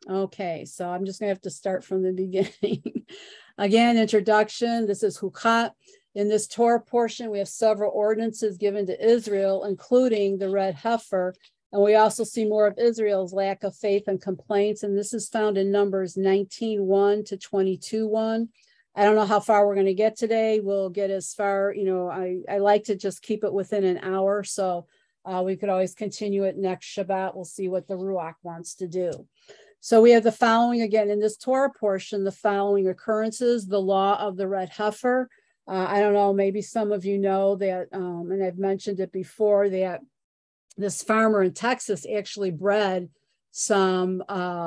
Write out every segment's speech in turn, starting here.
Okay, so I'm just going to have to start from the beginning. Again, introduction. This is Hukat. In this Torah portion, we have several ordinances given to Israel, including the red heifer. And we also see more of Israel's lack of faith and complaints. And this is found in Numbers 19:1 to 22:1. I don't know how far we're going to get today. We'll get as far, I like to just keep it within an hour. So we could always continue it next Shabbat. We'll see what the Ruach wants to do. So we have the following again in this Torah portion, the following occurrences: the law of the red heifer. I don't know, maybe some of you know that, and I've mentioned it before, that this farmer in Texas actually bred some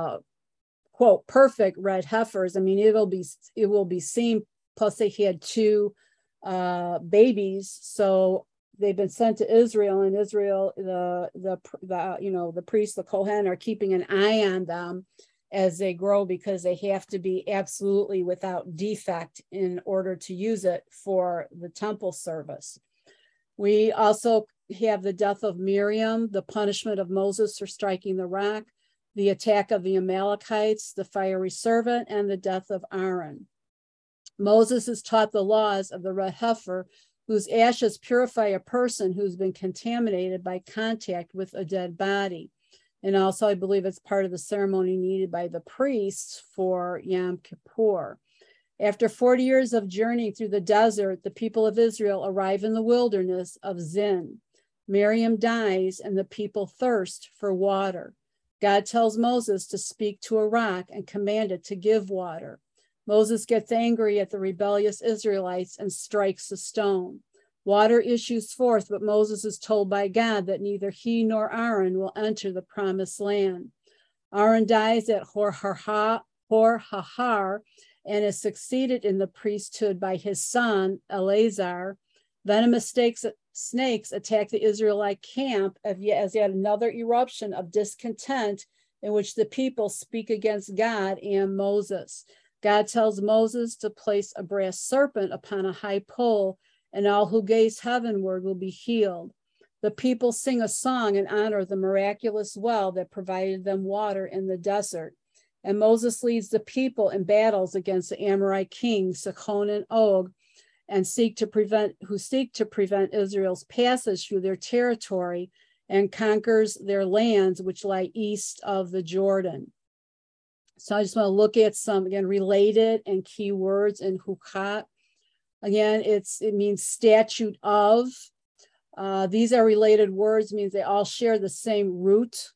quote perfect red heifers. I mean, it will be seen. Plus, they had two babies, so they've been sent to Israel. And Israel, the priests, the Kohen, are keeping an eye on them as they grow, because they have to be absolutely without defect in order to use it for the temple service. We also have the death of Miriam, the punishment of Moses for striking the rock, the attack of the Amalekites, the fiery servant, and the death of Aaron. Moses is taught the laws of the red heifer, whose ashes purify a person who's been contaminated by contact with a dead body. And also, I believe it's part of the ceremony needed by the priests for Yom Kippur. After 40 years of journeying through the desert, the people of Israel arrive in the wilderness of Zin. Miriam dies, and the people thirst for water. God tells Moses to speak to a rock and command it to give water. Moses gets angry at the rebellious Israelites and strikes a stone. Water issues forth, but Moses is told by God that neither he nor Aaron will enter the promised land. Aaron dies at Hor Hahar and is succeeded in the priesthood by his son, Eleazar. Venomous snakes attack the Israelite camp as yet another eruption of discontent in which the people speak against God and Moses. God tells Moses to place a brass serpent upon a high pole, and all who gaze heavenward will be healed. The people sing a song in honor of the miraculous well that provided them water in the desert. And Moses leads the people in battles against the Amorite kings, Sichon and Og, and seek to prevent Israel's passage through their territory, and conquers their lands which lie east of the Jordan. So I just want to look at some, again, related and key words in Hukat. Again, it means statute of. These are related words, means they all share the same root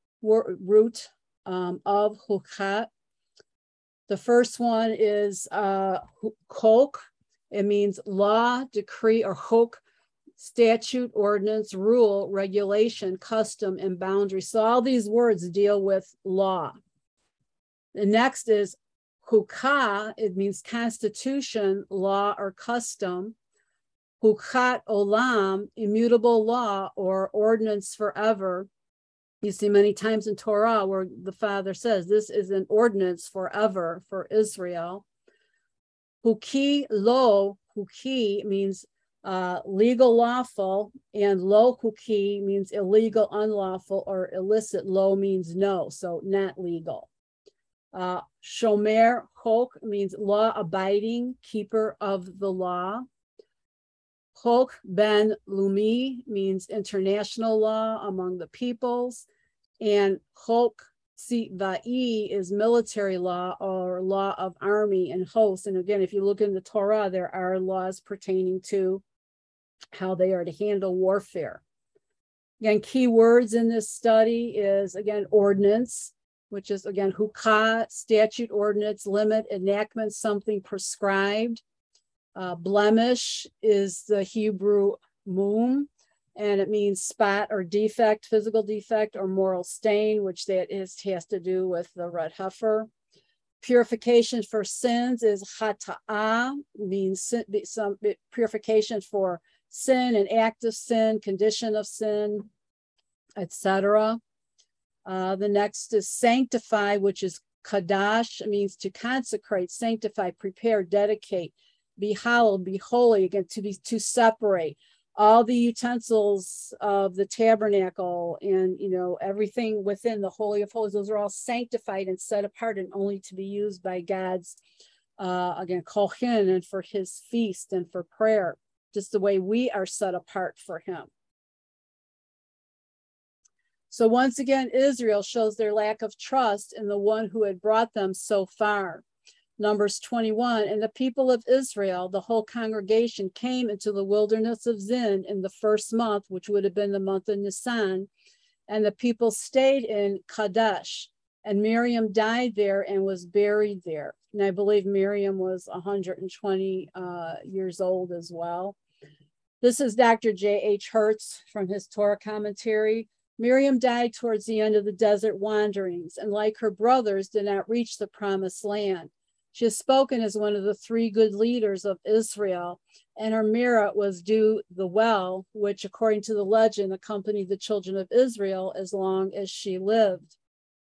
of Hukat. The first one is Chok. It means law, decree, or Chok, statute, ordinance, rule, regulation, custom, and boundary. So all these words deal with law. The next is Hukah. It means constitution, law, or custom. Hukat olam, immutable law or ordinance forever. You see many times in Torah where the Father says, this is an ordinance forever for Israel. Huki lo, huki means legal, lawful, and lo huki means illegal, unlawful, or illicit. Lo means no, so not legal. Shomer chok means law abiding, keeper of the law. Chok ben lumi means international law among the peoples. And chok tzivai is military law or law of army and host. And again, if you look in the Torah, there are laws pertaining to how they are to handle warfare. Again, key words in this study is, again, ordinance, which is, again, hukah, statute, ordinance, limit, enactment, something prescribed. Blemish is the Hebrew mum, and it means spot or defect, physical defect or moral stain, which has to do with the red heifer. Purification for sins is hata'ah, means some purification for sin, an act of sin, condition of sin, etc. The next is sanctify, which is kadash, means to consecrate, sanctify, prepare, dedicate, be hallowed, be holy, again, to separate. all the utensils of the tabernacle and, you know, everything within the Holy of Holies, those are all sanctified and set apart and only to be used by God's, again, Kohen, and for his feast and for prayer, just the way we are set apart for him. So once again, Israel shows their lack of trust in the one who had brought them so far. Numbers 21, and the people of Israel, the whole congregation, came into the wilderness of Zin in the first month, which would have been the month of Nisan, and the people stayed in Kadesh, and Miriam died there and was buried there. And I believe Miriam was 120 years old as well. This is Dr. J.H. Hertz from his Torah commentary. Miriam died towards the end of the desert wanderings, and like her brothers, did not reach the promised land. She is spoken as one of the three good leaders of Israel, and her merit was due the well, which, according to the legend, accompanied the children of Israel as long as she lived.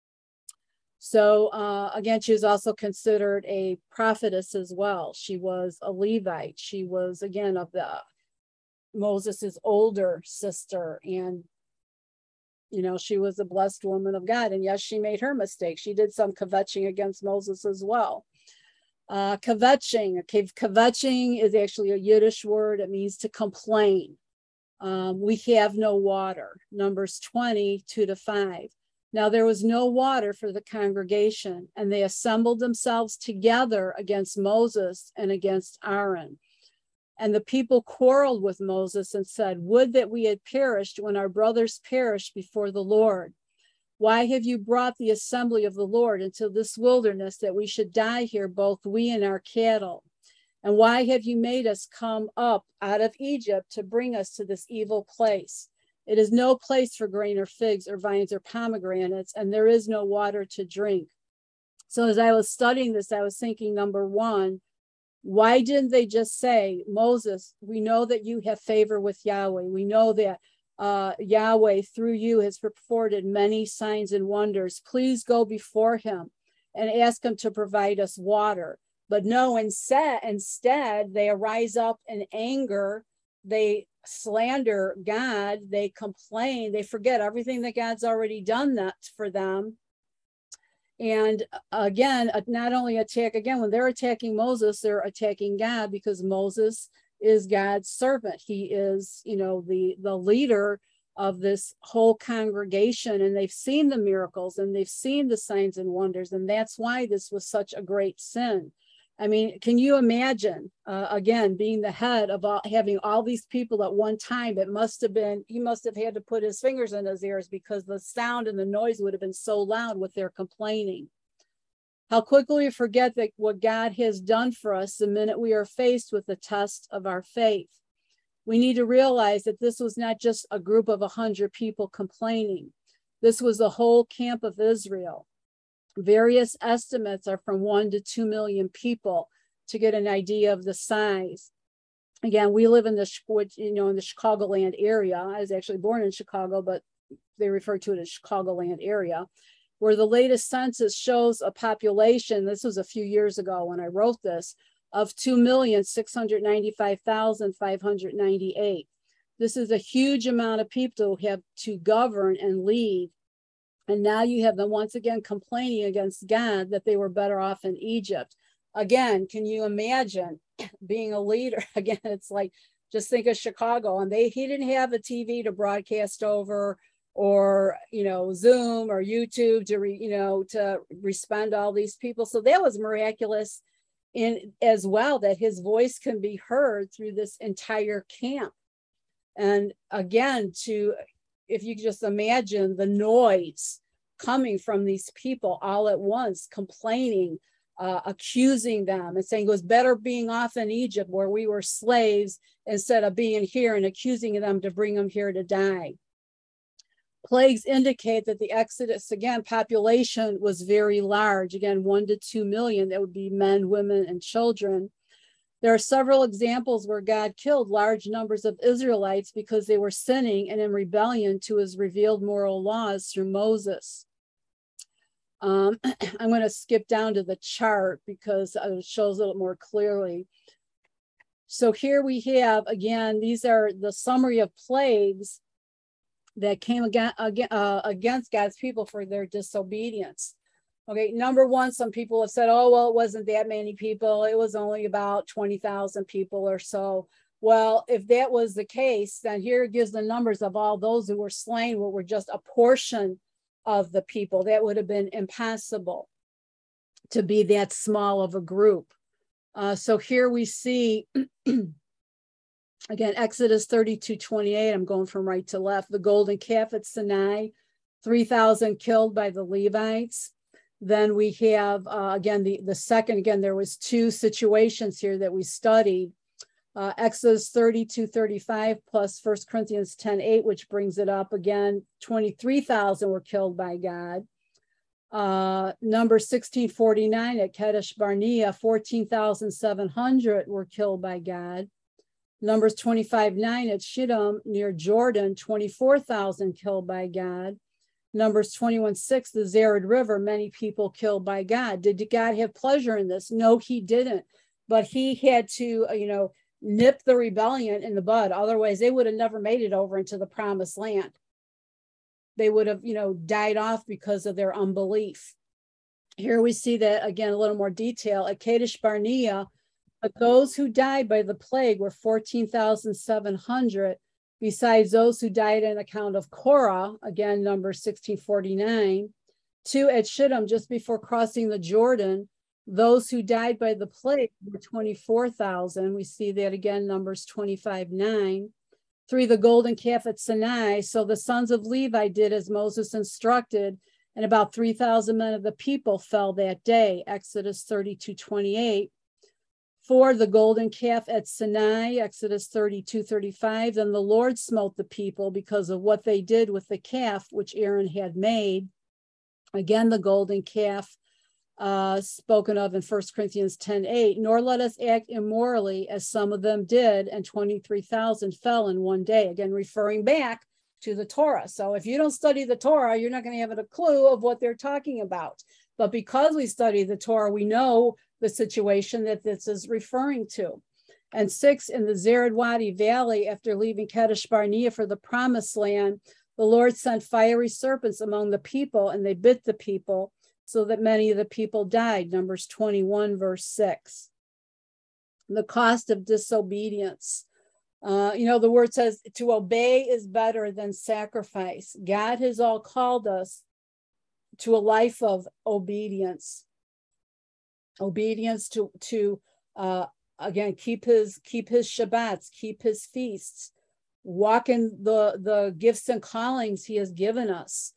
So again, she was also considered a prophetess as well. She was a Levite. She was, again, of the Moses' older sister, and you know, she was a blessed woman of God. And yes, she made her mistakes. She did some kvetching against Moses as well. Kvetching is actually a Yiddish word. It means to complain. We have no water. Numbers 20, 2-5. Now there was no water for the congregation, and they assembled themselves together against Moses and against Aaron. And the people quarreled with Moses and said, would that we had perished when our brothers perished before the Lord. Why have you brought the assembly of the Lord into this wilderness that we should die here, both we and our cattle? And why have you made us come up out of Egypt to bring us to this evil place? It is no place for grain or figs or vines or pomegranates, and there is no water to drink. So as I was studying this, I was thinking, number one, why didn't they just say, Moses, we know that you have favor with Yahweh. We know that Yahweh through you has performed many signs and wonders. Please go before him and ask him to provide us water. But no, instead they arise up in anger. They slander God. They complain. They forget everything that God's already done that for them. And again, not only attack, again, when they're attacking Moses, they're attacking God, because Moses is God's servant. He is, you know, the leader of this whole congregation, and they've seen the miracles and they've seen the signs and wonders. And that's why this was such a great sin. I mean, can you imagine, again, being the head of having all these people at one time? It must have been, he must have had to put his fingers in his ears, because the sound and the noise would have been so loud with their complaining. How quickly we forget that what God has done for us the minute we are faced with the test of our faith. We need to realize that this was not just a group of 100 people complaining. This was the whole camp of Israel. Various estimates are from 1 to 2 million people to get an idea of the size. Again, we live in the, in the Chicagoland area. I was actually born in Chicago, but they refer to it as Chicagoland area, where the latest census shows a population, this was a few years ago when I wrote this, of 2,695,598. This is a huge amount of people who have to govern and lead. And now you have them once again complaining against God that they were better off in Egypt. Again, can you imagine being a leader? Again, it's like, just think of Chicago, and he didn't have a TV to broadcast over, or, you know, Zoom or YouTube to respond to all these people. So that was miraculous in as well, that his voice can be heard through this entire camp. And again, if you could just imagine the noise coming from these people all at once, complaining, accusing them and saying it was better being off in Egypt where we were slaves instead of being here, and accusing them to bring them here to die. Plagues indicate that the Exodus, again, population was very large, again, 1 to 2 million. That would be men, women, and children. There are several examples where God killed large numbers of Israelites because they were sinning and in rebellion to his revealed moral laws through Moses. I'm going to skip down to the chart because it shows a little more clearly. So here we have, again, these are the summary of plagues that came against God's people for their disobedience. Okay, number one, some people have said, oh, well, it wasn't that many people. It was only about 20,000 people or so. Well, if that was the case, then here it gives the numbers of all those who were slain, were just a portion of the people. That would have been impossible to be that small of a group. So here we see, again, Exodus 32:28, I'm going from right to left, the golden calf at Sinai, 3,000 killed by the Levites. Then we have, again, the second, again, there was two situations here that we studied. Exodus 32:35 plus 1 Corinthians 10:8, which brings it up again, 23,000 were killed by God. Numbers 16:49 at Kadesh Barnea, 14,700 were killed by God. Numbers 25:9 at Shittim near Jordan, 24,000 killed by God. Numbers 21:6, the Zered River, many people killed by God. Did God have pleasure in this? No, he didn't. But he had to, nip the rebellion in the bud. Otherwise, they would have never made it over into the promised land. They would have, died off because of their unbelief. Here we see that, again, a little more detail. At Kadesh Barnea, but those who died by the plague were 14,700, besides those who died on account of Korah, again, number 1649. 2 at Shittim, just before crossing the Jordan, those who died by the plague were 24,000. We see that again, Numbers 25:9. 3, the golden calf at Sinai. So the sons of Levi did as Moses instructed, and about 3,000 men of the people fell that day. Exodus 32:28. 4, the golden calf at Sinai. Exodus 32:35. Then the Lord smote the people because of what they did with the calf which Aaron had made. Again, the golden calf spoken of in 1 Corinthians 10:8, nor let us act immorally as some of them did, and 23,000 fell in one day. Again, referring back to the Torah. So if you don't study the Torah, you're not going to have a clue of what they're talking about. But because we study the Torah, we know the situation that this is referring to. And 6, in the Zered Wadi Valley, after leaving Kadesh Barnea for the promised land, the Lord sent fiery serpents among the people, and they bit the people, so that many of the people died. Numbers 21, verse 6. The cost of disobedience. The word says to obey is better than sacrifice. God has all called us to a life of obedience. Obedience to again, keep his Shabbats, keep his feasts, walk in the gifts and callings he has given us.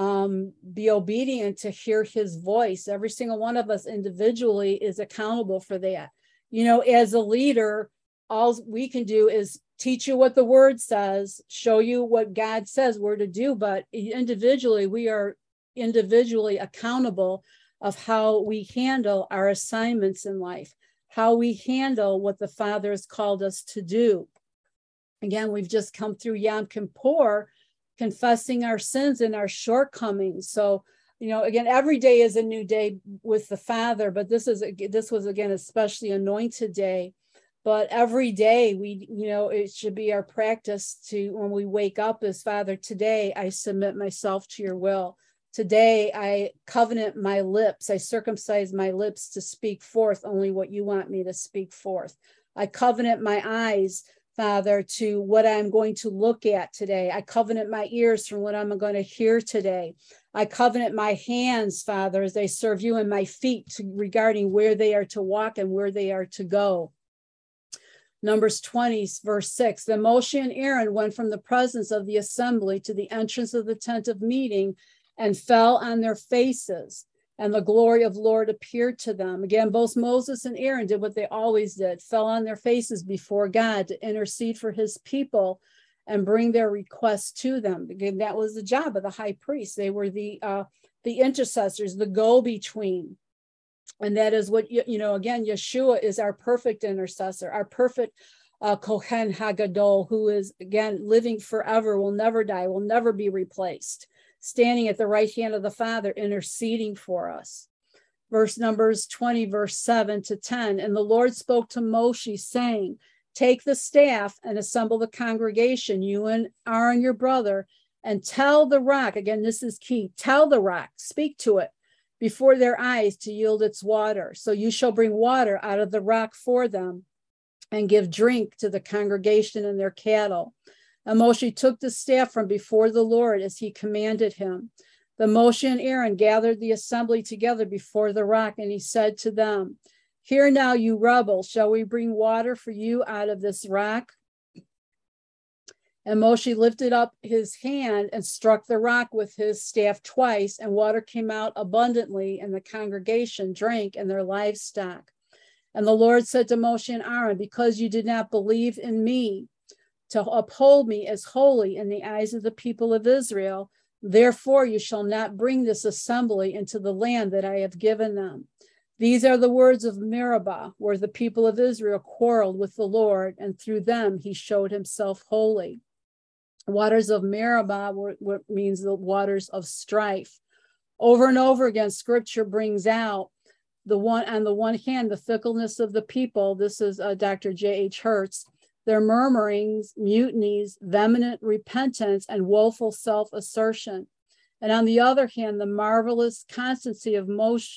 Be obedient to hear his voice. Every single one of us individually is accountable for that. As a leader, all we can do is teach you what the word says, show you what God says we're to do, but individually, we are individually accountable of how we handle our assignments in life, how we handle what the Father has called us to do. Again, we've just come through Yom Kippur, confessing our sins and our shortcomings. So, again, every day is a new day with the Father, but this was again especially anointed day. But every day it should be our practice to, when we wake up, as Father, today I submit myself to your will. Today I covenant my lips. I circumcise my lips to speak forth only what you want me to speak forth. I covenant my eyes, Father, to what I'm going to look at today. I covenant my ears from what I'm going to hear today. I covenant my hands, Father, as they serve you, and my feet regarding where they are to walk and where they are to go. Numbers 20, verse 6. Then Moshe and Aaron went from the presence of the assembly to the entrance of the tent of meeting and fell on their faces, and the glory of the Lord appeared to them. Again, both Moses and Aaron did what they always did, fell on their faces before God to intercede for his people and bring their requests to them. Again, that was the job of the high priest. They were the intercessors, the go-between. And that is what, again, Yeshua is our perfect intercessor, our perfect Kohen Hagadol, who is, again, living forever, will never die, will never be replaced, standing at the right hand of the Father, interceding for us. Numbers 20, verse 7 to 10. And the Lord spoke to Moshe, saying, take the staff and assemble the congregation, you and Aaron, your brother, and tell the rock, again, this is key, tell the rock, speak to it before their eyes to yield its water. So you shall bring water out of the rock for them and give drink to the congregation and their cattle. And Moshe took the staff from before the Lord as he commanded him. Then Moshe and Aaron gathered the assembly together before the rock, and he said to them, "Hear now, you rebels, shall we bring water for you out of this rock?" And Moshe lifted up his hand and struck the rock with his staff twice, and water came out abundantly, and the congregation drank and their livestock. And the Lord said to Moshe and Aaron, "Because you did not believe in me to uphold me as holy in the eyes of the people of Israel, therefore you shall not bring this assembly into the land that I have given them." These are the words of Meribah, where the people of Israel quarreled with the Lord, and through them he showed himself holy. Waters of Meribah what means the waters of strife. Over and over again, scripture brings out on the one hand, the fickleness of the people. This is Dr. J.H. Hertz. Their murmurings, mutinies, vehement repentance, and woeful self-assertion. And on the other hand, the marvelous constancy of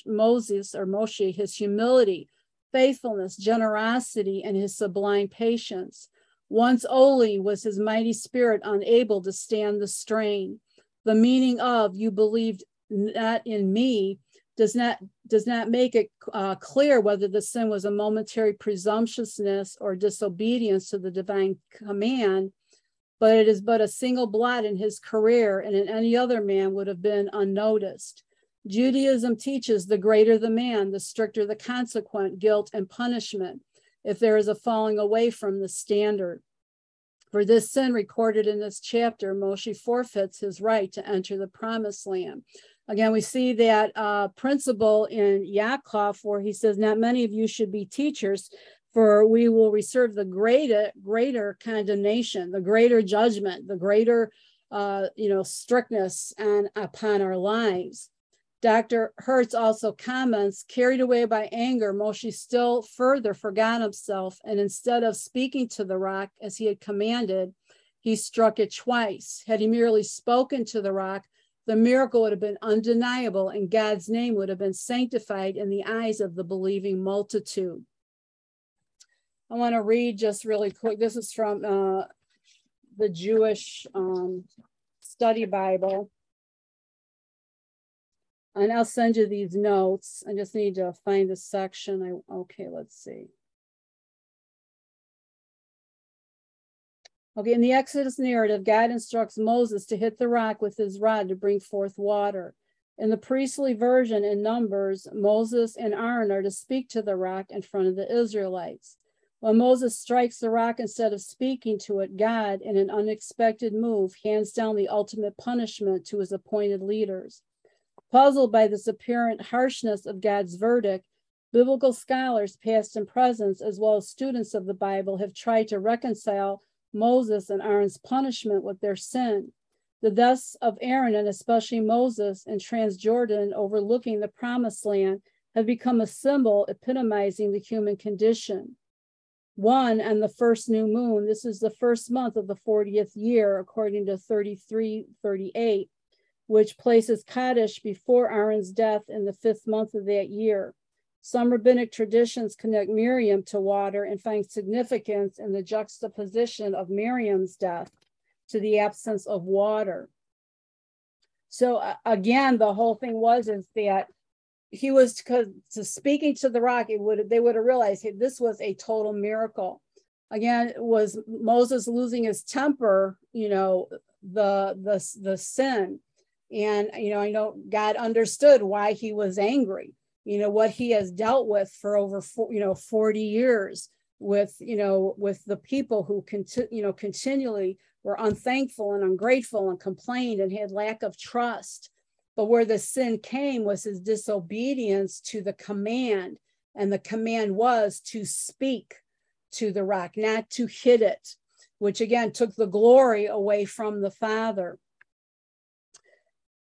Moshe, his humility, faithfulness, generosity, and his sublime patience. Once only was his mighty spirit unable to stand the strain. The meaning of "you believed not in me" does not make it clear whether the sin was a momentary presumptuousness or disobedience to the divine command, but it is but a single blot in his career, and in any other man would have been unnoticed. Judaism teaches the greater the man, the stricter the consequent guilt and punishment if there is a falling away from the standard. For this sin recorded in this chapter, Moshe forfeits his right to enter the promised land. Again, we see that principle in Yaakov, where he says, "Not many of you should be teachers, for we will reserve the greater condemnation, the greater judgment, the greater strictness upon our lives." Dr. Hertz also comments, carried away by anger, Moshe still further forgot himself, and instead of speaking to the rock as he had commanded, he struck it twice. Had he merely spoken to the rock, the miracle would have been undeniable, and God's name would have been sanctified in the eyes of the believing multitude. I want to read just really quick. This is from the Jewish Study Bible. And I'll send you these notes. I just need to find the section. Okay, let's see. Okay, in the Exodus narrative, God instructs Moses to hit the rock with his rod to bring forth water. In the priestly version in Numbers, Moses and Aaron are to speak to the rock in front of the Israelites. When Moses strikes the rock instead of speaking to it, God, in an unexpected move, hands down the ultimate punishment to his appointed leaders. Puzzled by this apparent harshness of God's verdict, biblical scholars, past and present, as well as students of the Bible, have tried to reconcile Moses and Aaron's punishment with their sin. The deaths of Aaron, and especially Moses, in Transjordan overlooking the promised land, have become a symbol epitomizing the human condition. One, on the first new moon, this is the first month of the 40th year, according to 33:38, which places Kaddish before Aaron's death in the 5th month of that year. Some rabbinic traditions connect Miriam to water and find significance in the juxtaposition of Miriam's death to the absence of water. So again, the whole thing is that he was speaking to the rock. They would have realized, hey, this was a total miracle. Again, was Moses losing his temper? The sin. And, I know God understood why he was angry, what he has dealt with for over, 40 years with the people who, continually were unthankful and ungrateful and complained and had lack of trust. But where the sin came was his disobedience to the command. And the command was to speak to the rock, not to hit it, which again took the glory away from the Father.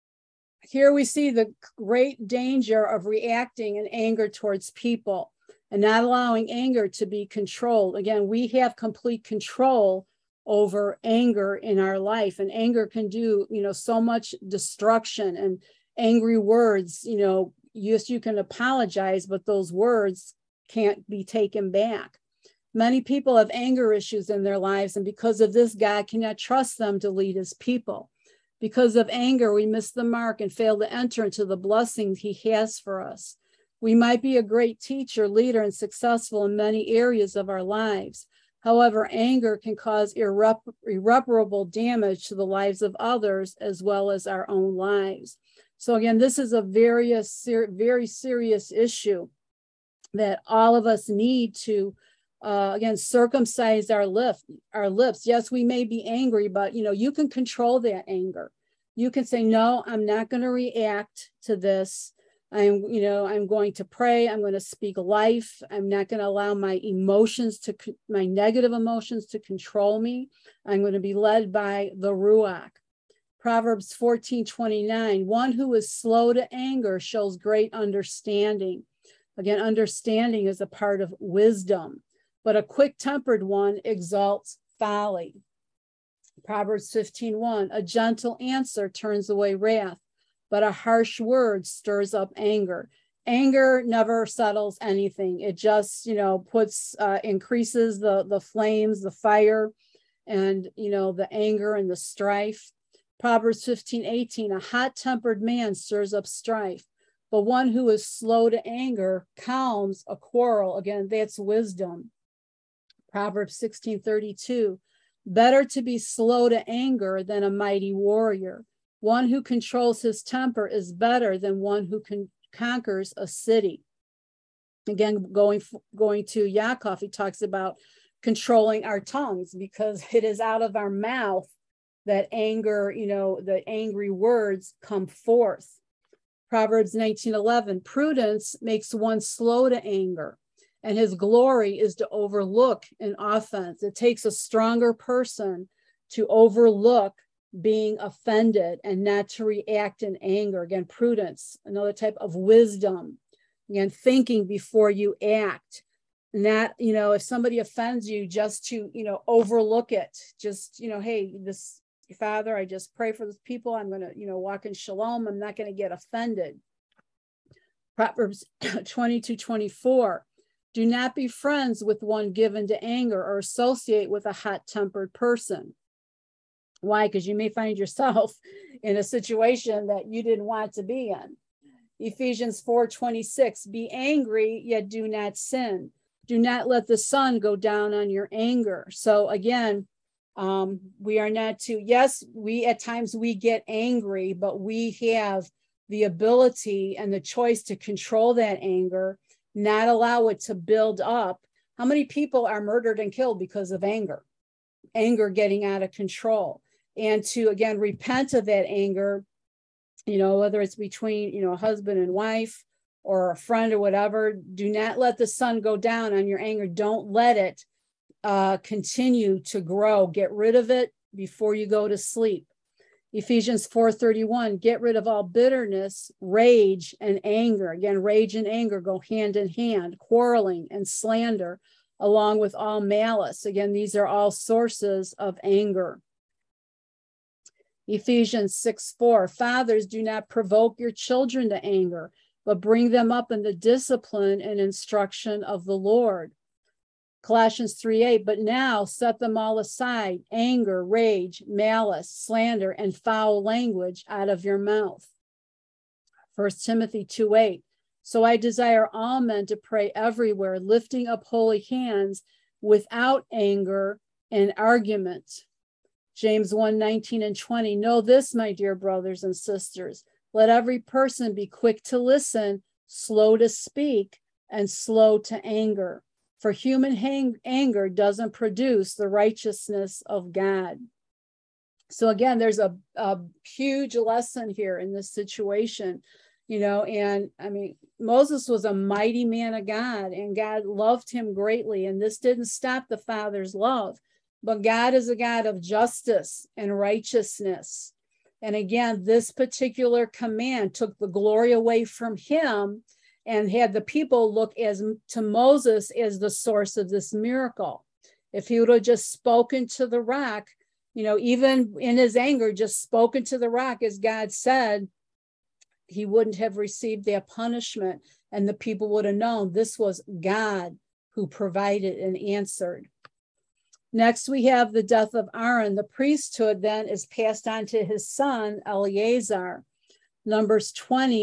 Here we see the great danger of reacting in anger towards people. and not allowing anger to be controlled. Again, we have complete control over anger in our life, and anger can do, so much destruction. And angry words, yes, you can apologize, but those words can't be taken back. Many people have anger issues in their lives, and because of this, God cannot trust them to lead his people. Because of anger, we miss the mark and fail to enter into the blessings he has for us. We might be a great teacher, leader, and successful in many areas of our lives. However, anger can cause irreparable damage to the lives of others as well as our own lives. So again, this is a very serious issue that all of us need to, again, circumcise our lips. Yes, we may be angry, but, you can control that anger. You can say, no, I'm not going to react to this. I'm going to pray. I'm going to speak life. I'm not going to allow my negative emotions to control me. I'm going to be led by the Ruach. Proverbs 14:29, one who is slow to anger shows great understanding. Again, understanding is a part of wisdom, but a quick-tempered one exalts folly. Proverbs 15:1, a gentle answer turns away wrath, but a harsh word stirs up anger. Anger never settles anything. It just, increases the flames, the fire, and, the anger and the strife. Proverbs 15:18, a hot-tempered man stirs up strife, but one who is slow to anger calms a quarrel. Again, that's wisdom. Proverbs 16:32, better to be slow to anger than a mighty warrior. One who controls his temper is better than one who conquers a city. Again, going to Yaakov, he talks about controlling our tongues, because it is out of our mouth that anger, the angry words come forth. Proverbs 19:11, prudence makes one slow to anger, and his glory is to overlook an offense. It takes a stronger person to overlook being offended and not to react in anger. Again, prudence, another type of wisdom. Again, thinking before you act. Not, if somebody offends you, just to, overlook it. Just, hey, this Father, I just pray for these people. I'm going to, walk in shalom. I'm not going to get offended. Proverbs 22:24. Do not be friends with one given to anger or associate with a hot-tempered person. Why? Because you may find yourself in a situation that you didn't want to be in. Ephesians 4:26, be angry, yet do not sin. Do not let the sun go down on your anger. So again, we are not to, yes, at times we get angry, but we have the ability and the choice to control that anger, not allow it to build up. How many people are murdered and killed because of anger getting out of control? And to, again, repent of that anger, whether it's between, a husband and wife or a friend or whatever. Do not let the sun go down on your anger. Don't let it continue to grow. Get rid of it before you go to sleep. Ephesians 4:31, get rid of all bitterness, rage, and anger. Again, rage and anger go hand in hand, quarreling and slander, along with all malice. Again, these are all sources of anger. Ephesians 6:4, fathers, do not provoke your children to anger, but bring them up in the discipline and instruction of the Lord. Colossians 3:8, but now set them all aside, anger, rage, malice, slander, and foul language out of your mouth. 1 Timothy 2:8, so I desire all men to pray everywhere, lifting up holy hands without anger and argument. James 1:19 and 20, know this, my dear brothers and sisters, let every person be quick to listen, slow to speak, and slow to anger. For human anger doesn't produce the righteousness of God. So again, there's a huge lesson here in this situation, and I mean, Moses was a mighty man of God, and God loved him greatly. And this didn't stop the Father's love, but God is a God of justice and righteousness. And again, this particular command took the glory away from him and had the people look to Moses as the source of this miracle. If he would have just spoken to the rock, even in his anger, just spoken to the rock as God said, he wouldn't have received that punishment, and the people would have known this was God who provided and answered. Next, we have the death of Aaron. The priesthood then is passed on to his son, Eleazar. Numbers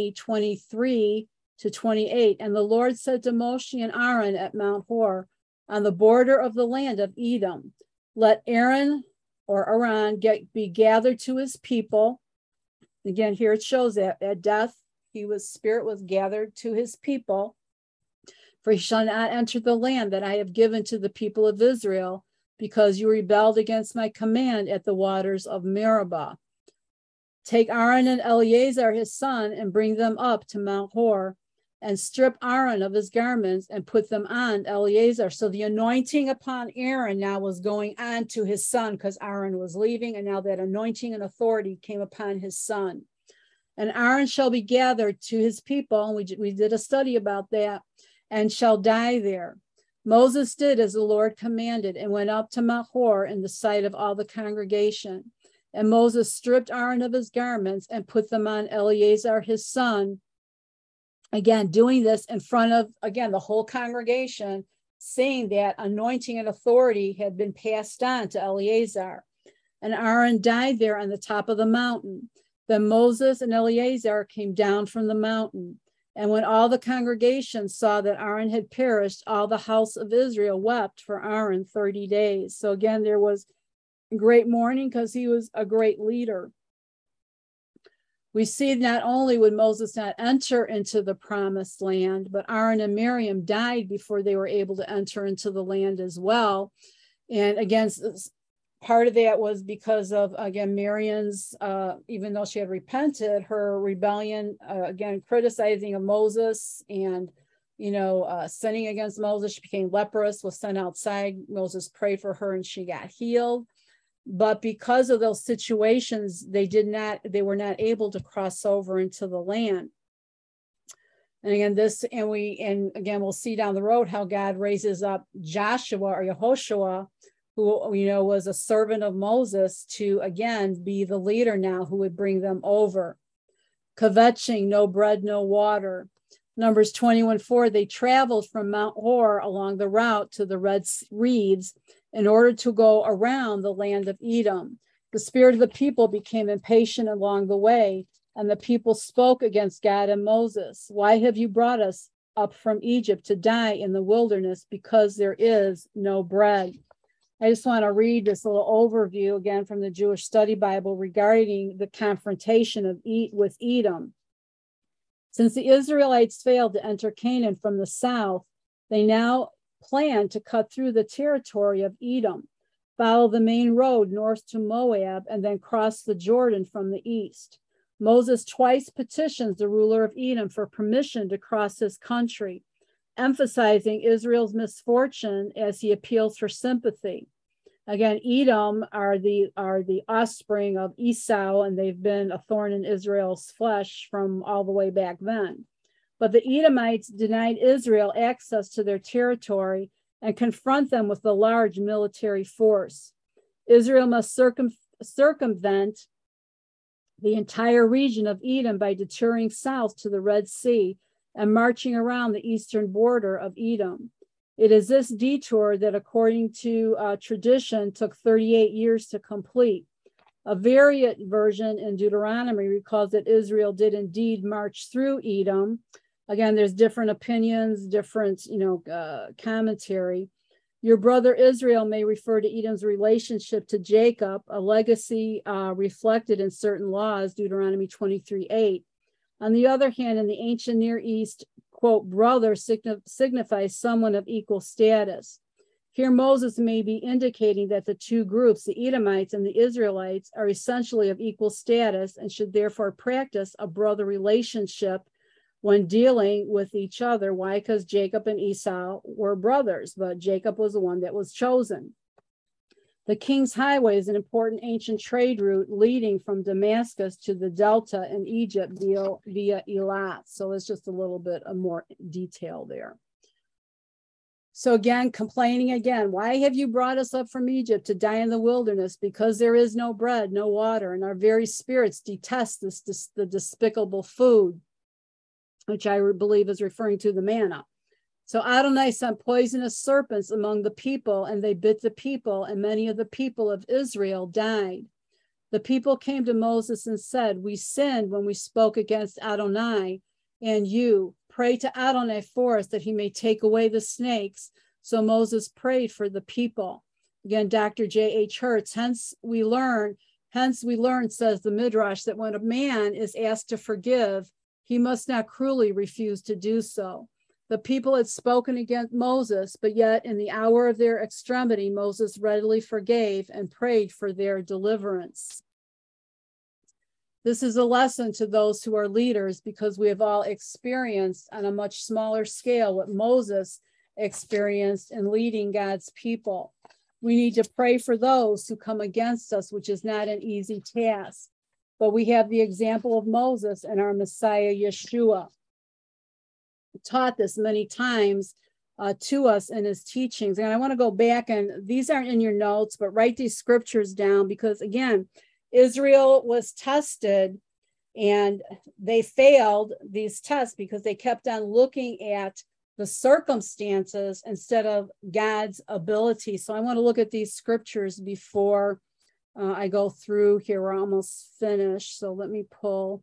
20:23 to 28. And the Lord said to Moshe and Aaron at Mount Hor, on the border of the land of Edom, let Aaron or Aaron be gathered to his people. Again, here it shows that at death, spirit was gathered to his people. For he shall not enter the land that I have given to the people of Israel, because you rebelled against my command at the waters of Meribah. Take Aaron and Eleazar his son and bring them up to Mount Hor, and strip Aaron of his garments and put them on Eleazar. So the anointing upon Aaron now was going on to his son, because Aaron was leaving, and now that anointing and authority came upon his son. And Aaron shall be gathered to his people, and we did a study about that, and shall die there. Moses did as the Lord commanded, and went up to Mount Hor in the sight of all the congregation. And Moses stripped Aaron of his garments and put them on Eleazar his son. Again, doing this in front of, the whole congregation, seeing that anointing and authority had been passed on to Eleazar. And Aaron died there on the top of the mountain. Then Moses and Eleazar came down from the mountain. And when all the congregation saw that Aaron had perished, all the house of Israel wept for Aaron 30 days. So again, there was great mourning because he was a great leader. We see not only would Moses not enter into the promised land, but Aaron and Miriam died before they were able to enter into the land as well. And again, part of that was because of, Miriam's, even though she had repented, her rebellion, criticizing of Moses and, sinning against Moses. She became leprous, was sent outside. Moses prayed for her and she got healed. But because of those situations, they were not able to cross over into the land. And again, we'll see down the road how God raises up Joshua or Yehoshua, who, was a servant of Moses, to again be the leader now who would bring them over. Kvetching, no bread, no water. Numbers 21:4, they traveled from Mount Hor along the route to the red reeds in order to go around the land of Edom. The spirit of the people became impatient along the way, and the people spoke against God and Moses. Why have you brought us up from Egypt to die in the wilderness, because there is no bread? I just want to read this little overview again from the Jewish Study Bible regarding the confrontation with Edom. Since the Israelites failed to enter Canaan from the south, they now plan to cut through the territory of Edom, follow the main road north to Moab, and then cross the Jordan from the east. Moses twice petitions the ruler of Edom for permission to cross his country, emphasizing Israel's misfortune as he appeals for sympathy. Again, Edom are the offspring of Esau, and they've been a thorn in Israel's flesh from all the way back then. But the Edomites denied Israel access to their territory and confront them with a large military force. Israel must circumvent the entire region of Edom by detouring south to the Red Sea and marching around the eastern border of Edom. It is this detour that, according to tradition, took 38 years to complete. A variant version in Deuteronomy recalls that Israel did indeed march through Edom. Again, there's different opinions, different, commentary. Your brother Israel may refer to Edom's relationship to Jacob, a legacy reflected in certain laws, Deuteronomy 23:8. On the other hand, in the ancient Near East, quote, brother signifies someone of equal status. Here, Moses may be indicating that the two groups, the Edomites and the Israelites, are essentially of equal status and should therefore practice a brother relationship when dealing with each other. Why? Because Jacob and Esau were brothers, but Jacob was the one that was chosen. The King's Highway is an important ancient trade route leading from Damascus to the Delta in Egypt via Eilat. So it's just a little bit of more detail there. So again, complaining again, why have you brought us up from Egypt to die in the wilderness? Because there is no bread, no water, and our very spirits detest the despicable food, which I believe is referring to the manna. So Adonai sent poisonous serpents among the people, and they bit the people, and many of the people of Israel died. The people came to Moses and said, we sinned when we spoke against Adonai and you. Pray to Adonai for us that he may take away the snakes. So Moses prayed for the people. Again, Dr. J.H. Hertz, hence we learn, says the Midrash, that when a man is asked to forgive, he must not cruelly refuse to do so. The people had spoken against Moses, but yet in the hour of their extremity, Moses readily forgave and prayed for their deliverance. This is a lesson to those who are leaders, because we have all experienced on a much smaller scale what Moses experienced in leading God's people. We need to pray for those who come against us, which is not an easy task. But we have the example of Moses and our Messiah, Yeshua. Taught this many times to us in his teachings. And I want to go back, and these aren't in your notes, but write these scriptures down, because again, Israel was tested and they failed these tests because they kept on looking at the circumstances instead of God's ability. So I want to look at these scriptures before I go through here. We're almost finished. So let me pull.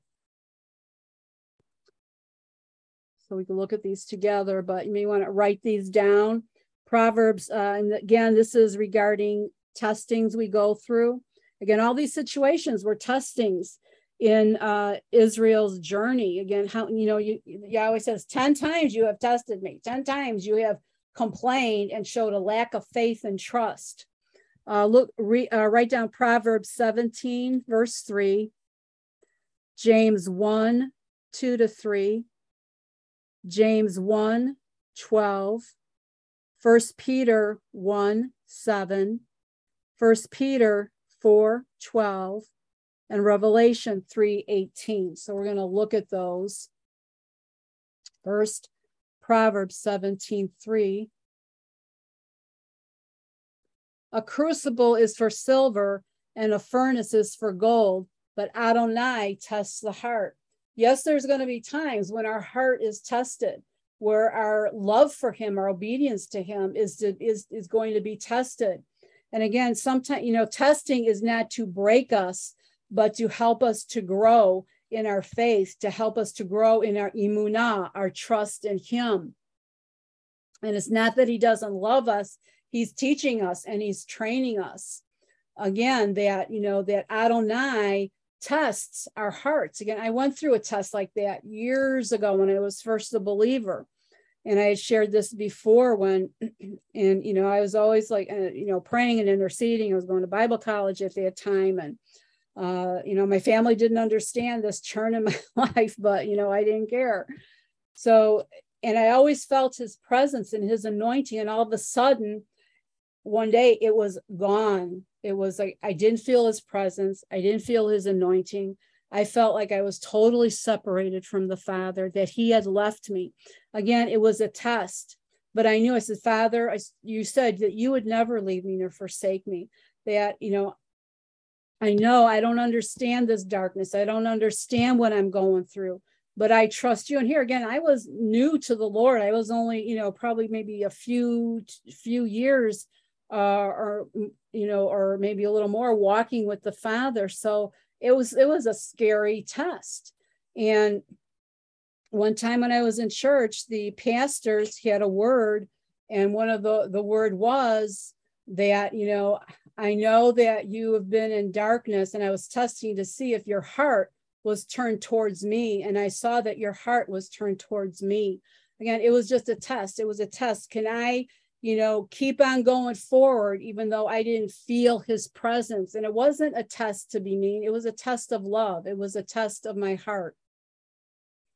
So we can look at these together, but you may want to write these down. Proverbs, and again, this is regarding testings we go through. Again, all these situations were testings in Israel's journey. Again, how, Yahweh says, 10 times you have tested me. 10 times you have complained and showed a lack of faith and trust. Write down Proverbs 17, verse 3, James 1, 2-3, James 1, 12, 1 Peter 1, 7, 1 Peter 4, 12, and Revelation 3, 18. So we're going to look at those. First, Proverbs 17, 3. A crucible is for silver and a furnace is for gold, but Adonai tests the heart. Yes, there's going to be times when our heart is tested, where our love for him, our obedience to him is going to be tested. And again, sometimes, testing is not to break us, but to help us to grow in our faith, to help us to grow in our emunah, our trust in him. And it's not that he doesn't love us. He's teaching us and he's training us. Again, that Adonai tests our hearts. Again, I went through a test like that years ago when I was first a believer. And I had shared this before I was always like, praying and interceding. I was going to Bible college at that time. And, my family didn't understand this churn in my life, but, I didn't care. So, and I always felt his presence and his anointing. And all of a sudden, one day it was gone. It was like, I didn't feel his presence. I didn't feel his anointing. I felt like I was totally separated from the Father, that he had left me. Again, it was a test, but I knew, I said, Father, you said that you would never leave me nor forsake me, that, I know I don't understand this darkness. I don't understand what I'm going through, but I trust you. And here again, I was new to the Lord. I was only, probably maybe a few years or maybe a little more walking with the Father. So it was a scary test. And one time when I was in church, the pastors had a word, and one of the word was that, I know that you have been in darkness, and I was testing to see if your heart was turned towards me. And I saw that your heart was turned towards me. Again, it was just a test. It was a test. Can I, keep on going forward, even though I didn't feel his presence? And it wasn't a test to be mean. It was a test of love. It was a test of my heart.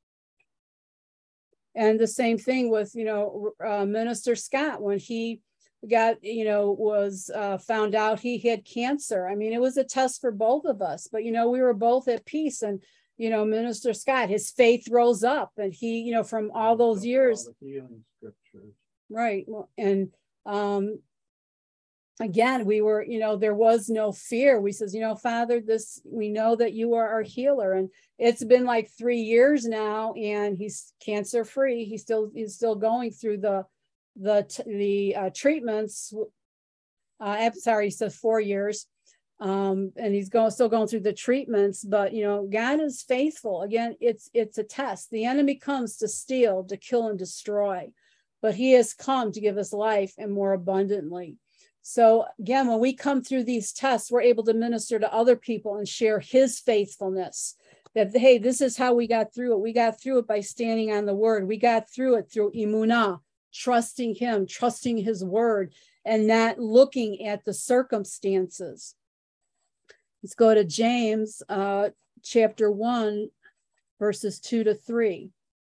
And the same thing with, Minister Scott, when he was found out he had cancer. I mean, it was a test for both of us, but, we were both at peace. And, Minister Scott, his faith rose up, and he, from all those years. All the healing scriptures. Right. And again, we were, there was no fear. We says, Father, we know that you are our healer. And it's been like 3 years now, and he's cancer free. He's still going through the treatments. I'm sorry, he said 4 years. And he's still going through the treatments, but God is faithful. Again, it's a test. The enemy comes to steal, to kill, and destroy, but he has come to give us life and more abundantly. So again, when we come through these tests, we're able to minister to other people and share his faithfulness, that, hey, this is how we got through it. We got through it by standing on the word. We got through it through emunah, trusting him, trusting his word, and not looking at the circumstances. Let's go to James chapter 1, verses 2-3.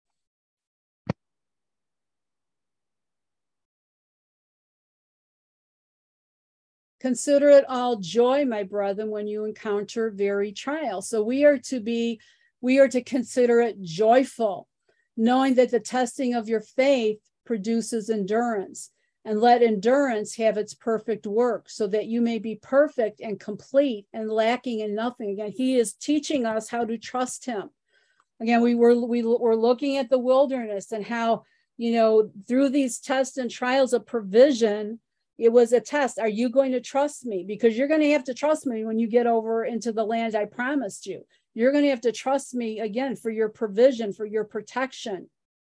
Consider it all joy, my brethren, when you encounter very trials. So we are to consider it joyful, knowing that the testing of your faith produces endurance, and let endurance have its perfect work, so that you may be perfect and complete and lacking in nothing. Again, he is teaching us how to trust him. Again, we're looking at the wilderness and how, through these tests and trials of provision, it was a test. Are you going to trust me? Because you're going to have to trust me when you get over into the land I promised you. You're going to have to trust me again for your provision, for your protection.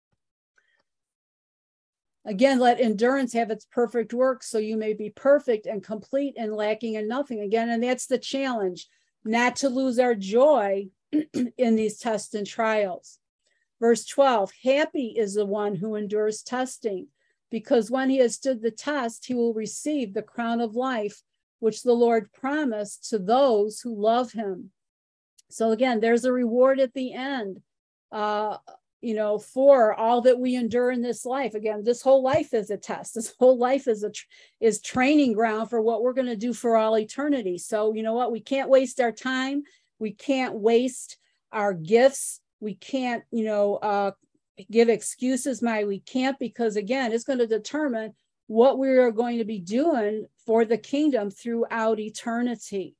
Again, let endurance have its perfect work, so you may be perfect and complete and lacking in nothing. Again, and that's the challenge, not to lose our joy in these tests and trials. Verse 12, happy is the one who endures testing, because when he has stood the test, he will receive the crown of life, which the Lord promised to those who love him. So again, there's a reward at the end, for all that we endure in this life. Again, this whole life is a test. This whole life is training ground for what we're going to do for all eternity. So you know what? We can't waste our time. We can't waste our gifts. We can't, give excuses we can't, because again, it's going to determine what we are going to be doing for the kingdom throughout eternity.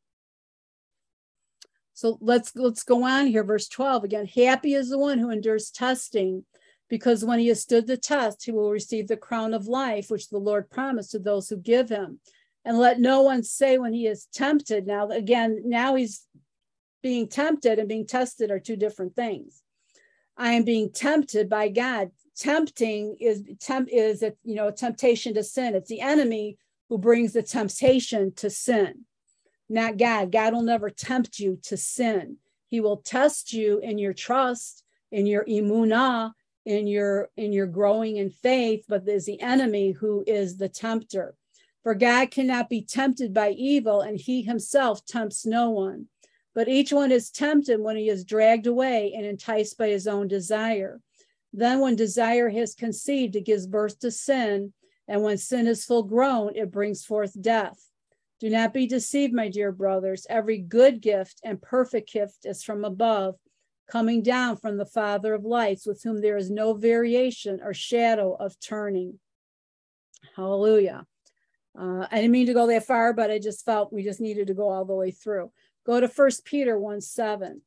So let's go on here. Verse 12 again, happy is the one who endures testing, because when he has stood the test, he will receive the crown of life, which the Lord promised to those who give him. And let no one say when he is tempted. Now he's being tempted and being tested are two different things. I am being tempted by God. Tempting is a temptation to sin. It's the enemy who brings the temptation to sin, not God. God will never tempt you to sin. He will test you in your trust, in your emunah, in your growing in faith, but there's the enemy who is the tempter. For God cannot be tempted by evil, and he himself tempts no one. But each one is tempted when he is dragged away and enticed by his own desire. Then when desire has conceived, it gives birth to sin. And when sin is full grown, it brings forth death. Do not be deceived, my dear brothers. Every good gift and perfect gift is from above, coming down from the Father of lights, with whom there is no variation or shadow of turning. Hallelujah. I didn't mean to go that far, but I just felt we just needed to go all the way through. Go to 1 Peter 1:7.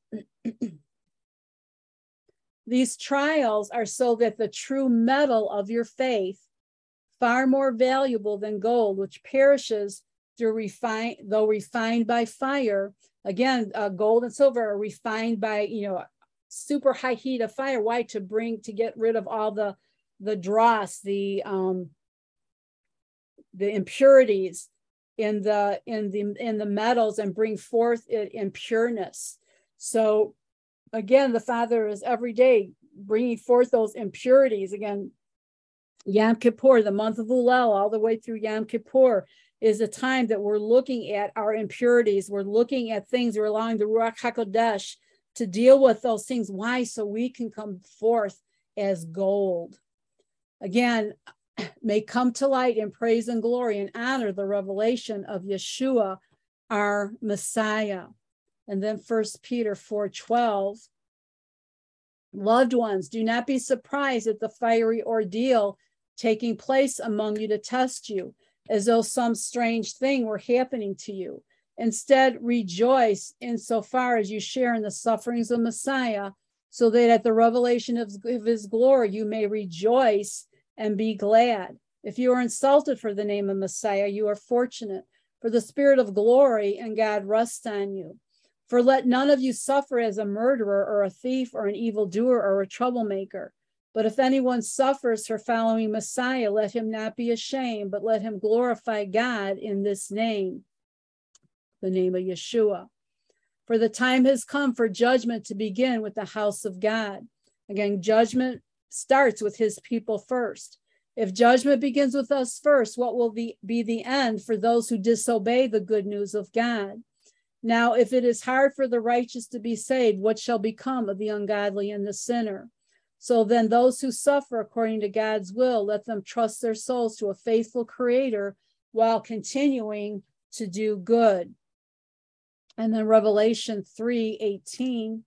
These trials are so that the true metal of your faith, far more valuable than gold, which perishes though refined by fire. Again, gold and silver are refined by super high heat of fire. Why? To get rid of all the dross, the impurities in the metals, and bring forth it in pureness. So again, the Father is every day bringing forth those impurities. Again, Yom Kippur, the month of Elul, all the way through Yom Kippur, is a time that we're looking at our impurities. We're looking at things. We're allowing the Ruach HaKodesh to deal with those things. Why? So we can come forth as gold. Again, may come to light in praise and glory and honor the revelation of Yeshua, our Messiah. And then 1 Peter 4:12, loved ones, do not be surprised at the fiery ordeal taking place among you to test you, as though some strange thing were happening to you. Instead, rejoice insofar as you share in the sufferings of Messiah, so that at the revelation of his glory you may rejoice and be glad. If you are insulted for the name of Messiah, you are fortunate, for the Spirit of glory and God rests on you. For let none of you suffer as a murderer or a thief or an evildoer or a troublemaker. But if anyone suffers for following Messiah, let him not be ashamed, but let him glorify God in this name, the name of Yeshua. For the time has come for judgment to begin with the house of God. Again, judgment starts with his people first. If judgment begins with us first, what will be the end for those who disobey the good news of God? Now, if it is hard for the righteous to be saved, what shall become of the ungodly and the sinner? So then those who suffer according to God's will, let them trust their souls to a faithful Creator while continuing to do good. And then Revelation 3:18.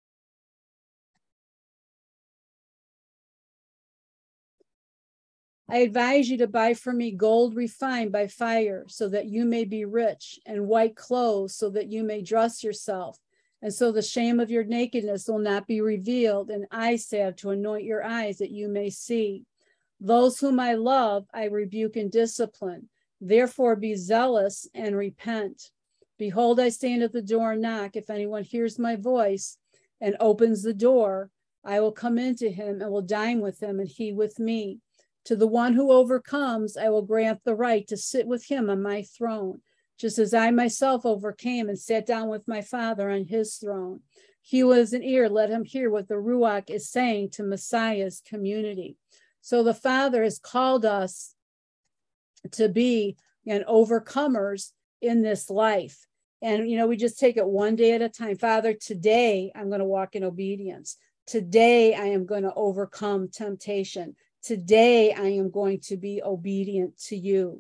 I advise you to buy from me gold refined by fire, so that you may be rich, and white clothes, so that you may dress yourself, and so the shame of your nakedness will not be revealed, and eye salve to anoint your eyes, that you may see. Those whom I love, I rebuke and discipline. Therefore be zealous and repent. Behold, I stand at the door and knock. If anyone hears my voice and opens the door, I will come into him and will dine with him, and he with me. To the one who overcomes, I will grant the right to sit with him on my throne, just as I myself overcame and sat down with my Father on his throne. He who has an ear, let him hear what the Ruach is saying to Messiah's community. So the Father has called us to be overcomers in this life. And, we just take it one day at a time. Father, today I'm going to walk in obedience. Today I am going to overcome temptation. Today I am going to be obedient to you.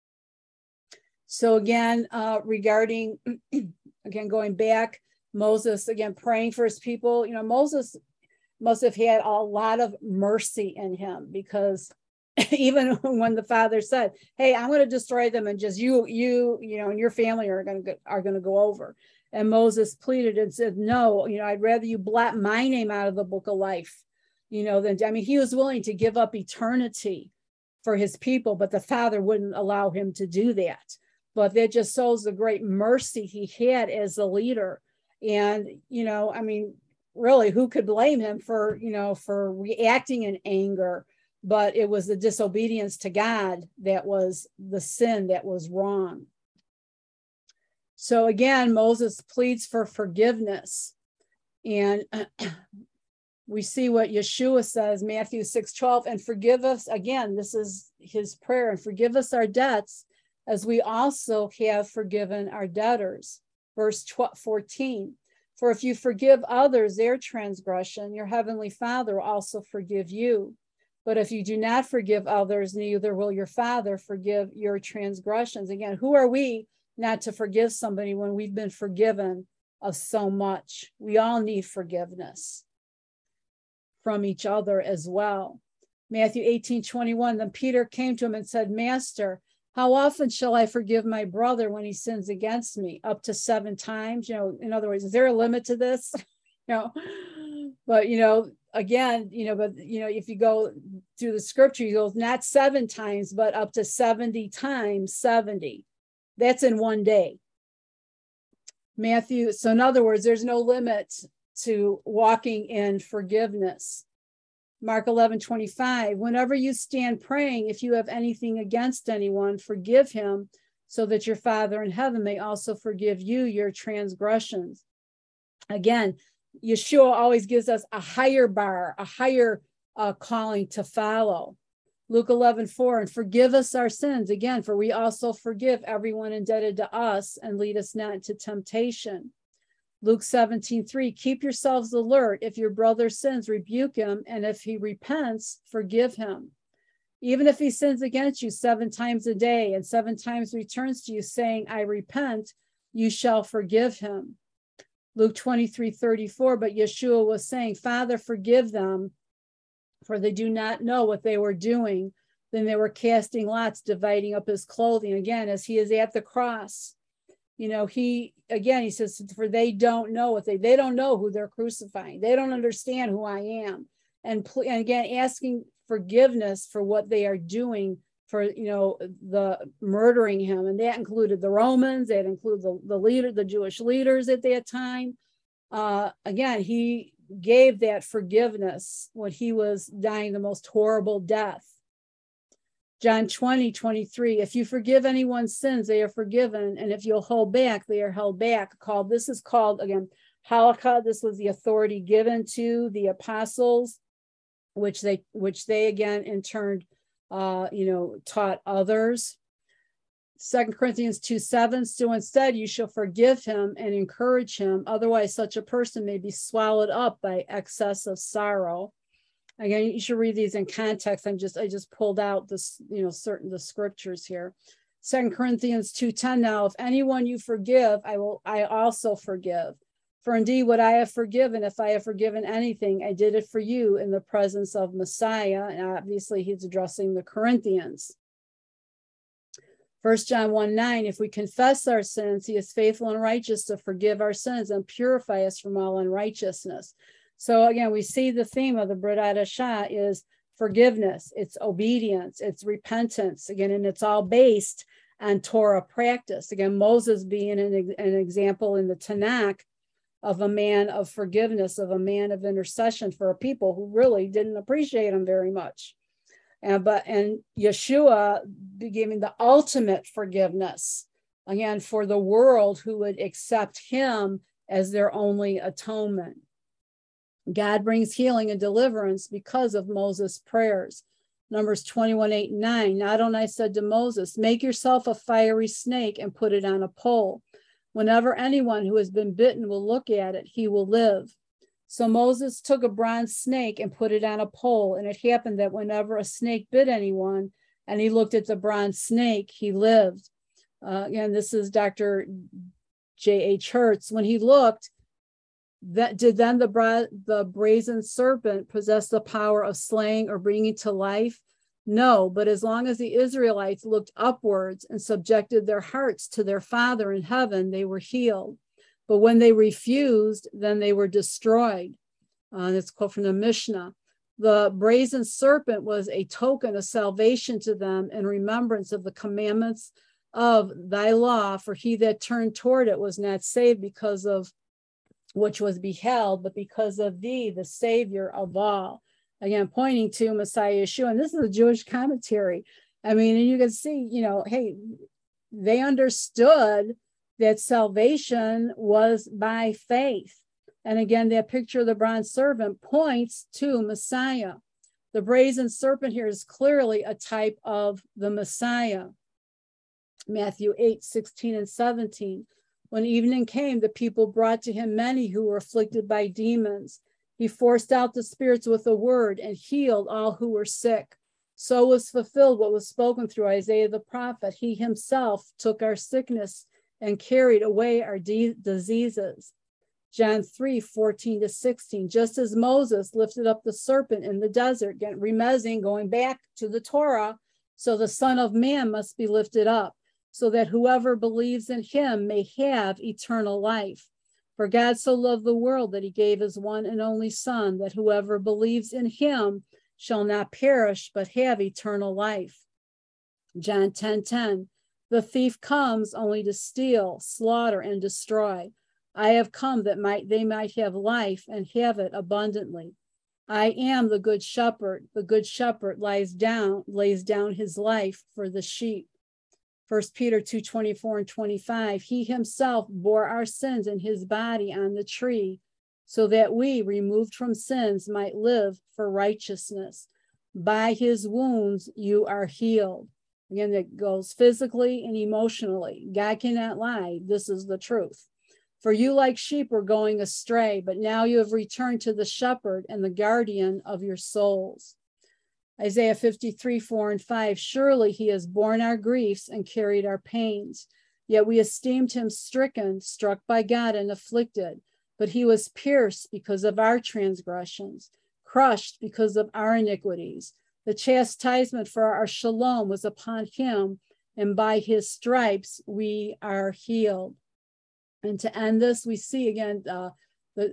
So again, regarding, going back, Moses, again, praying for his people, Moses must have had a lot of mercy in him, because even when the Father said, hey, I'm going to destroy them, and just you and your family are going to go over. And Moses pleaded and said, no, I'd rather you blot my name out of the book of life, than, he was willing to give up eternity for his people, but the Father wouldn't allow him to do that. But that just shows the great mercy he had as a leader. And, really, who could blame him for reacting in anger? But it was the disobedience to God that was the sin, that was wrong. So again, Moses pleads for forgiveness. And we see what Yeshua says, Matthew 6:12, and forgive us, again, this is his prayer, and forgive us our debts as we also have forgiven our debtors. Verse 14, for if you forgive others their transgression, your heavenly Father will also forgive you. But if you do not forgive others, neither will your Father forgive your transgressions. Again, who are we not to forgive somebody when we've been forgiven of so much? We all need forgiveness from each other as well. Matthew 18:21, then Peter came to him and said, Master, how often shall I forgive my brother when he sins against me? Up to 7 times? In other words, is there a limit to this? But, again, if you go through the scripture, you go not 7 times, but up to 70 times 70. That's in one day. Matthew, so in other words, there's no limit to walking in forgiveness. Mark 11:25, whenever you stand praying, if you have anything against anyone, forgive him, so that your Father in heaven may also forgive you your transgressions. Again, Yeshua always gives us a higher bar, a higher calling to follow. Luke 11:4, and forgive us our sins, again, for we also forgive everyone indebted to us, and lead us not into temptation. Luke 17:3, keep yourselves alert. If your brother sins, rebuke him, and if he repents, forgive him. Even if he sins against you 7 times a day and 7 times returns to you saying, I repent, you shall forgive him. Luke 23:34, but Yeshua was saying, Father, forgive them, for they do not know what they were doing. Then they were casting lots, dividing up his clothing. Again, as he is at the cross, he says, for they don't know they don't know who they're crucifying. They don't understand who I am. And again, asking forgiveness for what they are doing, for the murdering him. And that included the Romans, that included the Jewish leaders at that time. Again, he gave that forgiveness when he was dying the most horrible death. John 20:23, if you forgive anyone's sins, they are forgiven. And if you'll hold back, they are held back. This is called, again, halakha. This was the authority given to the apostles, which they again, in turn, taught others. 2 Corinthians 2:7, so instead you shall forgive him and encourage him. Otherwise, such a person may be swallowed up by excess of sorrow. Again, you should read these in context. I just pulled out this, the scriptures here. 2 Corinthians 2:10, now, if anyone you forgive, I also forgive. For indeed, what I have forgiven, if I have forgiven anything, I did it for you in the presence of Messiah. And obviously, he's addressing the Corinthians. 1 John 1:9, if we confess our sins, he is faithful and righteous to forgive our sins and purify us from all unrighteousness. So again, we see the theme of the Brit Hadashah is forgiveness, it's obedience, it's repentance, again, and it's all based on Torah practice. Again, Moses being an example in the Tanakh of a man of forgiveness, of a man of intercession for a people who really didn't appreciate him very much. And Yeshua giving the ultimate forgiveness, again, for the world who would accept him as their only atonement. God brings healing and deliverance because of Moses' prayers. Numbers 21:8-9. Now Adonai said to Moses, make yourself a fiery snake and put it on a pole. Whenever anyone who has been bitten will look at it, he will live. So Moses took a bronze snake and put it on a pole. And it happened that whenever a snake bit anyone and he looked at the bronze snake, he lived. Again, this is Dr. J.H. Hertz. When he looked, did then the brazen serpent possess the power of slaying or bringing to life? No, but as long as the Israelites looked upwards and subjected their hearts to their Father in heaven, they were healed. But when they refused, then they were destroyed. That's a quote from the Mishnah. The brazen serpent was a token of salvation to them in remembrance of the commandments of thy law, for he that turned toward it was not saved because of which was beheld, but because of thee, the Savior of all. Again, pointing to Messiah Yeshua. And this is a Jewish commentary. I mean, and you can see, hey, they understood that salvation was by faith. And again, that picture of the bronze serpent points to Messiah. The brazen serpent here is clearly a type of the Messiah. Matthew 8:16-17. When evening came, the people brought to him many who were afflicted by demons. He forced out the spirits with a word and healed all who were sick. So was fulfilled what was spoken through Isaiah the prophet. He himself took our sickness and carried away our diseases. John 3:14-16. Just as Moses lifted up the serpent in the desert, remezing, going back to the Torah, so the Son of Man must be lifted up, so that whoever believes in him may have eternal life. For God so loved the world that he gave his one and only Son, that whoever believes in him shall not perish, but have eternal life. John 10:10. The thief comes only to steal, slaughter, and destroy. I have come that they might have life and have it abundantly. I am the good shepherd. The good shepherd lays down his life for the sheep. 1 Peter 2:24-25, he himself bore our sins in his body on the tree, so that we, removed from sins, might live for righteousness. By his wounds you are healed. Again, that goes physically and emotionally. God cannot lie. This is the truth. For you like sheep were going astray, but now you have returned to the shepherd and the guardian of your souls. Isaiah 53:4-5, surely he has borne our griefs and carried our pains. Yet we esteemed him stricken, struck by God, and afflicted. But he was pierced because of our transgressions, crushed because of our iniquities. The chastisement for our shalom was upon him, and by his stripes we are healed. And to end this, we see again the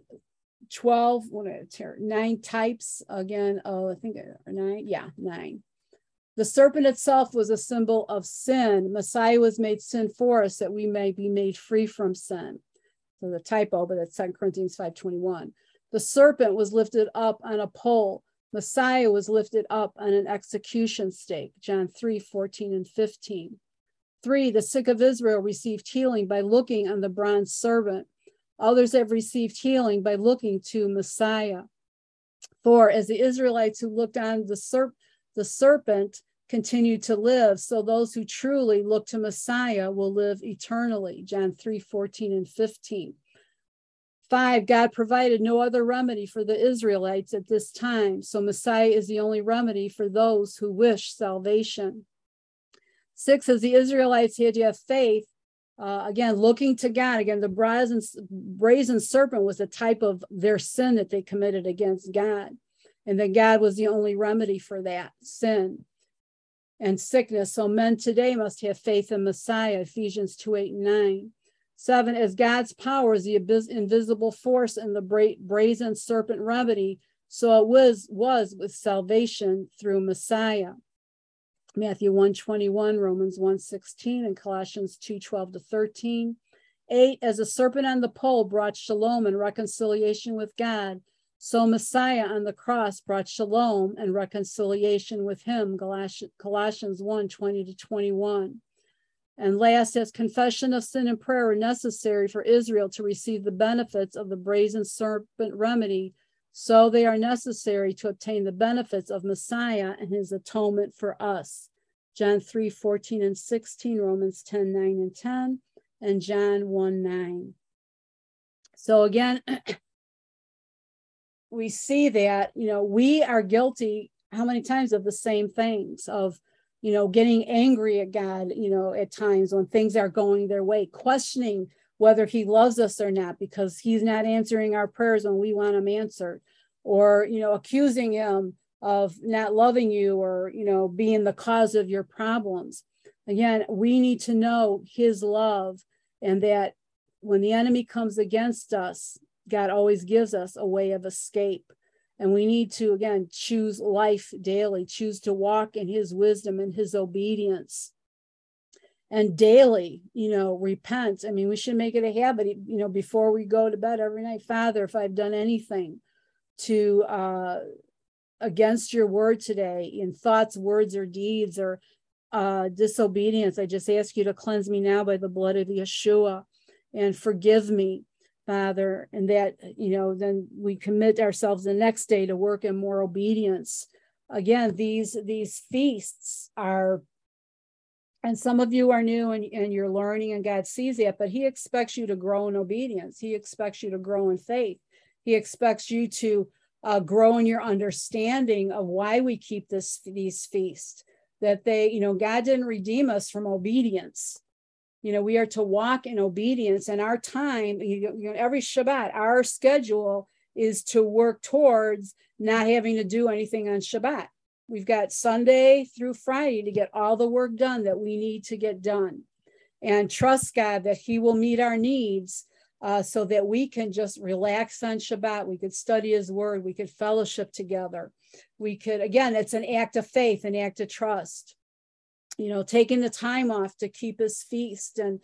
9 types again. Oh, I think 9. Yeah, 9. The serpent itself was a symbol of sin. Messiah was made sin for us that we may be made free from sin. So the typo, but that's 2 Corinthians 5:21. The serpent was lifted up on a pole. Messiah was lifted up on an execution stake. John 3:14-15. 3, the sick of Israel received healing by looking on the bronze serpent. Others have received healing by looking to Messiah. 4, as the Israelites who looked on the serpent continued to live, so those who truly look to Messiah will live eternally. John 3:14-15. 5, God provided no other remedy for the Israelites at this time, so Messiah is the only remedy for those who wish salvation. 6, as the Israelites had to have faith, again, looking to God. Again, the brazen serpent was a type of their sin that they committed against God, and that God was the only remedy for that sin and sickness. So men today must have faith in Messiah, Ephesians 2:8-9. 7, as God's power is the invisible force in the brazen serpent remedy, so it was with salvation through Messiah. Matthew 1:21, Romans 1:16, and Colossians 2:12-13. 8, as a serpent on the pole brought shalom and reconciliation with God, so Messiah on the cross brought shalom and reconciliation with him, Colossians 1:20-21. And last, as confession of sin and prayer were necessary for Israel to receive the benefits of the brazen serpent remedy, so they are necessary to obtain the benefits of Messiah and his atonement for us. John 3:14-16, Romans 10:9-10, and John 1:9. So again, we see that, we are guilty how many times of the same things, of, getting angry at God, at times when things are going their way, questioning whether he loves us or not because he's not answering our prayers when we want them answered, or, accusing him of not loving you or, being the cause of your problems. Again, we need to know his love, and that when the enemy comes against us, God always gives us a way of escape. And we need to, again, choose life daily, choose to walk in his wisdom and his obedience. And daily, repent. I mean, we should make it a habit, before we go to bed every night. Father, if I've done anything to against your word today in thoughts, words, or deeds, or disobedience, I just ask you to cleanse me now by the blood of Yeshua and forgive me, Father. And that, then we commit ourselves the next day to work in more obedience. Again, these feasts are, and some of you are new and you're learning, and God sees that, but he expects you to grow in obedience. He expects you to grow in faith. He expects you to grow in your understanding of why we keep these feasts, that they, God didn't redeem us from obedience. We are to walk in obedience, and our time, every Shabbat, our schedule is to work towards not having to do anything on Shabbat. We've got Sunday through Friday to get all the work done that we need to get done, and trust God that he will meet our needs so that we can just relax on Shabbat. We could study his word. We could fellowship together. We could, again, it's an act of faith, an act of trust. Taking the time off to keep his feast, and,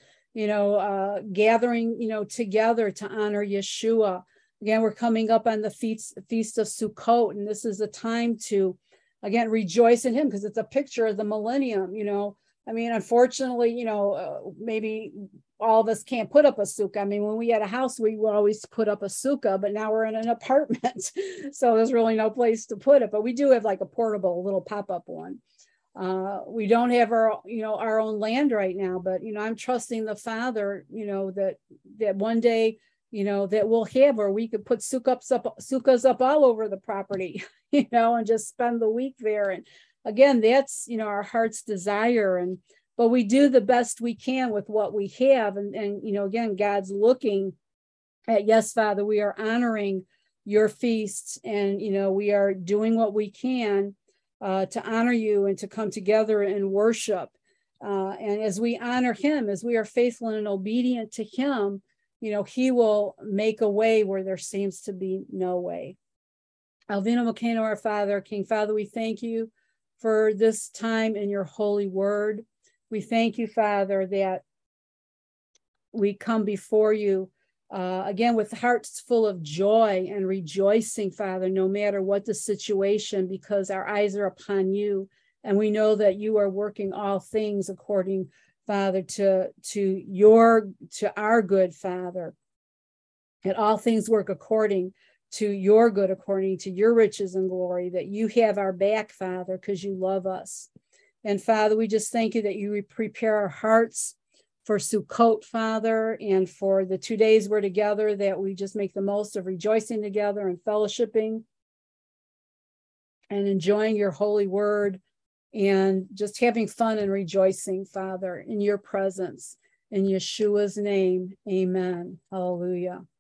gathering, together to honor Yeshua. Again, we're coming up on the feast of Sukkot, and this is a time to, again, rejoice in him, because it's a picture of the millennium. I mean, unfortunately, maybe all of us can't put up a sukkah. I mean, when we had a house, we would always put up a sukkah, but now we're in an apartment. So there's really no place to put it, but we do have like a portable little pop-up one. We don't have our own land right now, but, I'm trusting the Father, that one day, that we'll have, or we could put sukkahs up all over the property, and just spend the week there. And again, that's, our heart's desire. But we do the best we can with what we have. And again, God's looking at, yes, Father, we are honoring your feasts, and, we are doing what we can to honor you and to come together and worship. And as we honor him, as we are faithful and obedient to him, he will make a way where there seems to be no way. Alvina Mokeno, our Father, King Father, we thank you for this time in your holy word. We thank you, Father, that we come before you again with hearts full of joy and rejoicing, Father, no matter what the situation, because our eyes are upon you. And we know that you are working all things according, Father, to our good, Father. And all things work according to your good, according to your riches and glory, that you have our back, Father, because you love us. And Father, we just thank you that you prepare our hearts for Sukkot, Father, and for the 2 days we're together, that we just make the most of rejoicing together and fellowshipping and enjoying your holy word, and just having fun and rejoicing, Father, in your presence. In Yeshua's name, amen. Hallelujah.